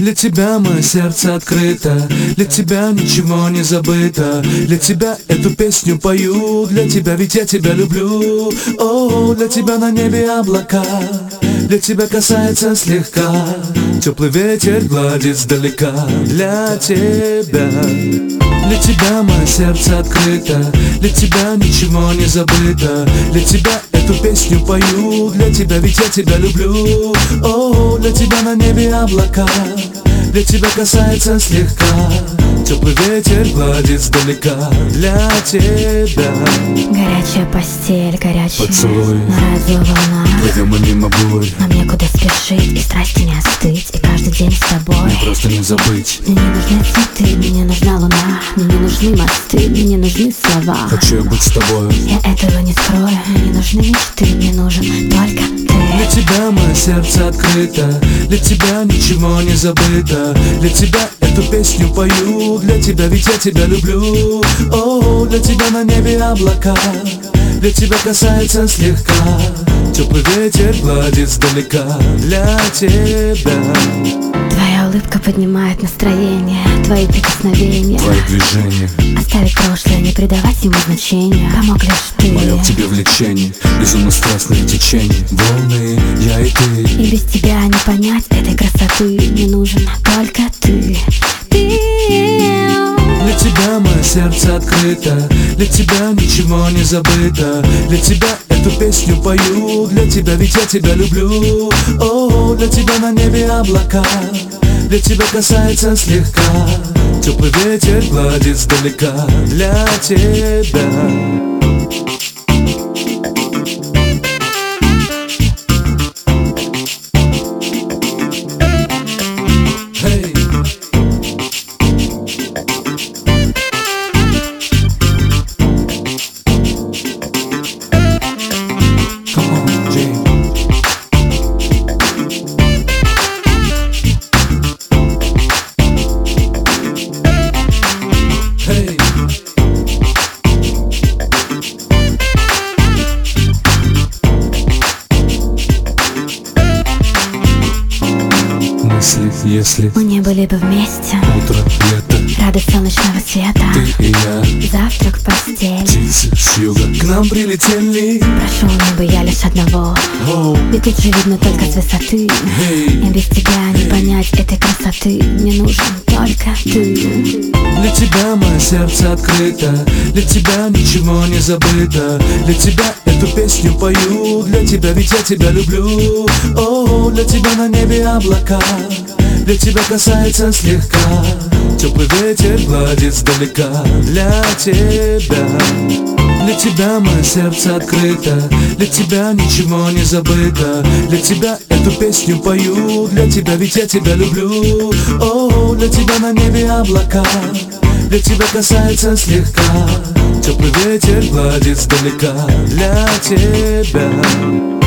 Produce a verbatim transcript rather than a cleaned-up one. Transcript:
Для тебя мое сердце открыто, для тебя ничего не забыто. Для тебя эту песню пою, для тебя, ведь я тебя люблю. О, для тебя на небе облака, для тебя касается слегка, теплый ветер гладит сдалека. Для тебя, для тебя мое сердце открыто, для тебя ничего не забыто. Для тебя эту песню пою, для тебя, ведь я тебя люблю. О, для тебя на небе облака, для тебя касается слегка, теплый ветер гладит сдалека. Для тебя горячая постель, горячая поцелуй, на радиоволнах. плывем мы мимо бурь, нам некуда спешить и страсти не остыть. И каждый день с тобой мне просто не забыть. мне не нужны цветы, мне не нужна луна, мне не нужны мосты, мне не нужны слова. Хочу я быть с тобой, Я этого не скрою, мне не нужны мечты, мне нужен только ты. для тебя мое сердце открыто, для тебя ничего не забыто. Для тебя эту песню пою, для тебя, ведь я тебя люблю. О, для тебя на небе облака, для тебя касается слегка, теплый ветер гладит сдалека. Для тебя Твоя улыбка поднимает настроение, твои прикосновения твои движения, оставить прошлое, не придавать ему значения. Помог лишь ты, мое к тебе влечение, безумно страстное течение, волны, я и ты. и без тебя не понять этой красоты. Мне нужен только ты, ты. Для тебя мое сердце открыто, для тебя ничего не забыто. Для тебя эту песню пою, для тебя, ведь я тебя люблю. О, для тебя на небе облака, для тебя касается слегка, теплый ветер гладит сдалека. Для тебя hey. Come on, G. Hey. Мысли, если Мы не были бы вместе, утро, лето, радость солнечного света, ты и я, завтрак в постель. птицы с юга к нам прилетели. Прошу небо я лишь одного, Оу, ведь тут же видно только с высоты. эй. И без тебя не понять этой красоты. Мне нужен только ты. Для тебя мое сердце открыто, для тебя ничего не забыто. Для тебя эту песню пою, для тебя, ведь я тебя люблю. О, для тебя на небе облака, для тебя касается слегка, теплый ветер гладит сдалека. Для тебя, для тебя мое сердце открыто, для тебя ничего не забыто. Для тебя эту песню пою, для тебя, ведь я тебя люблю. О, для тебя на небе облака, для тебя касается слегка, теплый ветер гладит сдалека. Для тебя